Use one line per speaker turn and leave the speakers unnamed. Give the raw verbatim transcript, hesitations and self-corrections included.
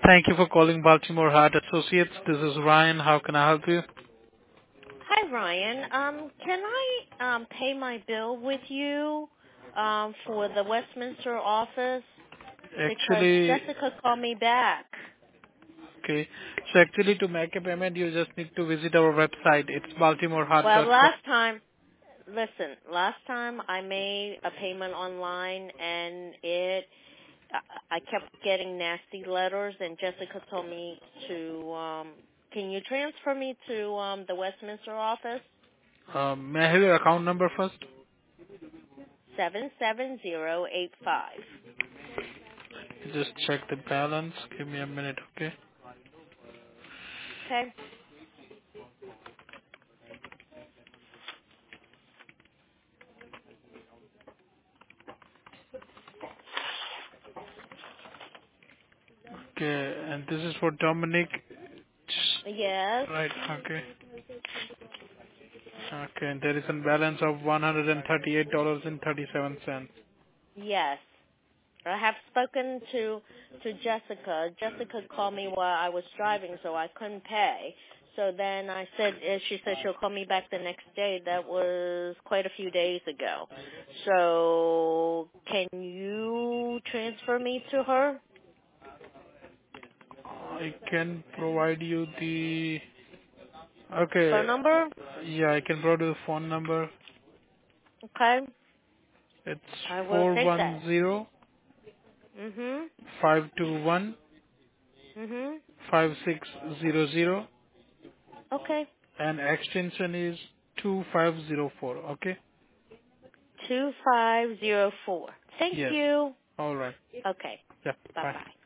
Thank you for calling Baltimore Heart Associates. This is Ryan. How can I help you?
Hi, Ryan. Um, can I um, pay my bill with you um, for the Westminster office? Because
Actually,
Jessica called me back.
okay. So actually, to make a payment, you just need to visit our website. It's baltimore heart
Well,
dot com.
last time, listen, last time I made a payment online and it, I I kept getting nasty letters, and Jessica told me to, um, can you transfer me to um, the Westminster office?
Um, may I have your account number first?
seven seven zero eight five.
Just check the balance. Give me a minute, okay?
Okay?
Okay, and this is for Dominic.
Yes.
Right, okay. Okay, and there is a balance of one hundred thirty-eight dollars and thirty-seven cents.
Yes. I have spoken to to Jessica. Jessica called me while I was driving, so I couldn't pay. So then I said, eh, she said she'll call me back the next day. That was quite a few days ago. So can you transfer me to her
I can provide you the... Okay,
phone number?
yeah, I can provide you the phone number.
Okay,
It's
I will
four
take
one
that.
zero
Mhm.
five two one
Mhm.
five six zero zero
Okay.
and extension is two five zero four. Okay?
Two five zero four. Thank
Yes.
you.
All right.
Okay.
Yeah.
Bye
Bye.
bye.